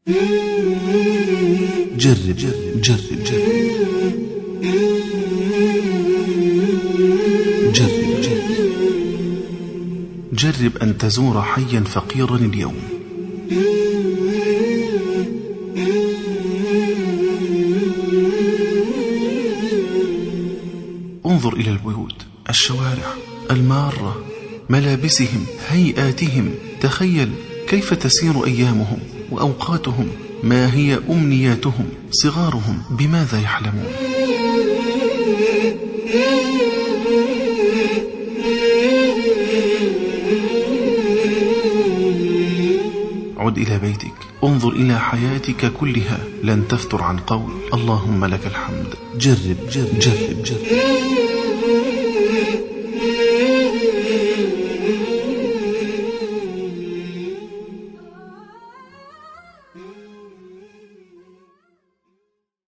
جرب جرب جرب جرب جرب جرب أن تزور حيا فقيرا اليوم. انظر إلى البيوت، الشوارع، المارة، ملابسهم، هيئاتهم. تخيل كيف تسير أيامهم وأوقاتهم، ما هي أمنياتهم، صغارهم بماذا يحلمون. عد إلى بيتك، انظر إلى حياتك كلها، لن تفتر عن قول اللهم لك الحمد. جرب جرب جرب جرب.